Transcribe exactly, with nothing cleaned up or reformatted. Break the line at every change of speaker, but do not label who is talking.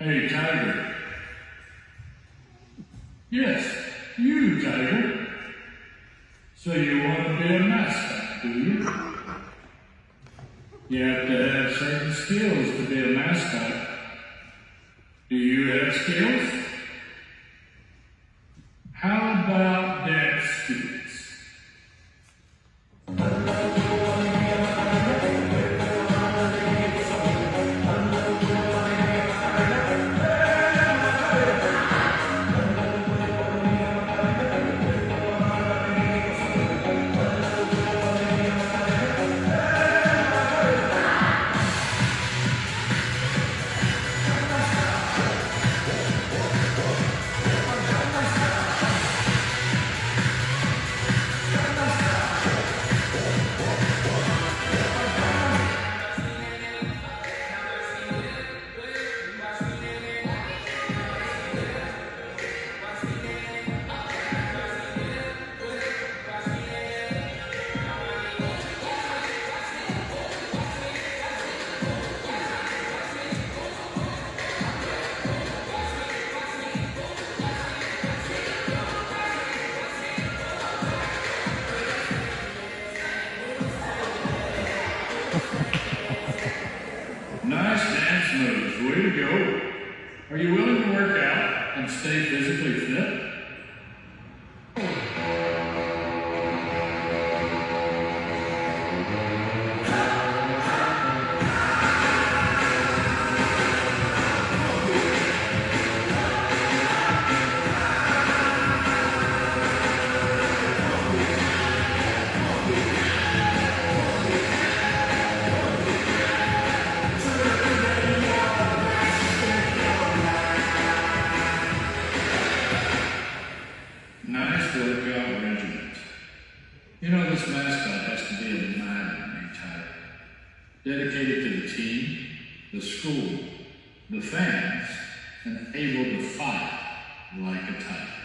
Hey, Tiger. Yes, you, Tiger. So you want to be a mascot, do you? You have to have certain skills to be a mascot. Do you have skills? How about dance skills? Nice dance moves. Way to go. Are you willing to work out and stay physically fit? Nice workout regiment. You know, this mascot has to be a manly type. Dedicated to the team, the school, the fans, and able to fight like a tiger.